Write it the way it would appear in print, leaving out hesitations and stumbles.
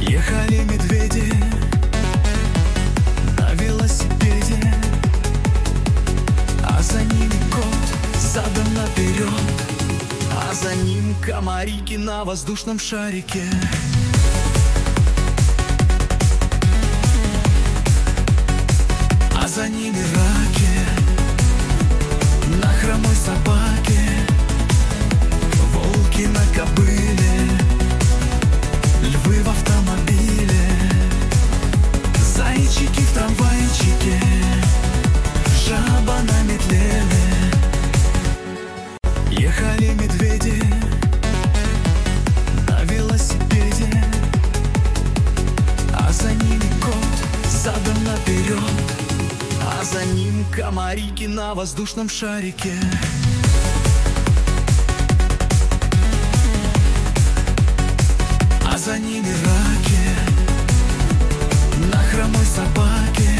Ехали медведи на велосипеде, а за ними кот задом наперед, а за ним комарики на воздушном шарике. А за ними раки на хромой собаке, волки на кобыле, львы в автомобиле, зайчики в трамвайчике, жаба на метле. Ехали медведи на велосипеде, а за ними кот задом наперед, а за ним комарики на воздушном шарике. А за ними раки на хромой собаке,